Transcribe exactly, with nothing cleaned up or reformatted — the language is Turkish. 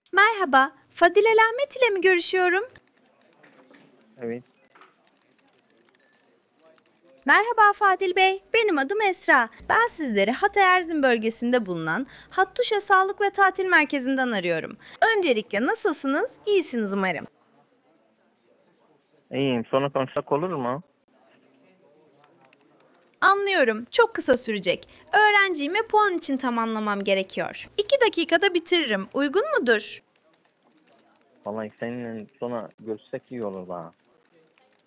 Merhaba, Fadile Ahmet ile mi görüşüyorum? Evet. Merhaba Fadil Bey, benim adım Esra. Ben sizleri Hatay Erzin bölgesinde bulunan Hattuşa Sağlık ve Tatil Merkezi'nden arıyorum. Öncelikle nasılsınız? İyisiniz umarım. İyiyim. Sonra konuşsak olur mu? Anlıyorum, çok kısa sürecek. Öğrenciyim ve puan için tamamlamam gerekiyor. İki dakikada bitiririm, uygun mudur? Vallahi seninle sonra görüşsek iyi olur bana.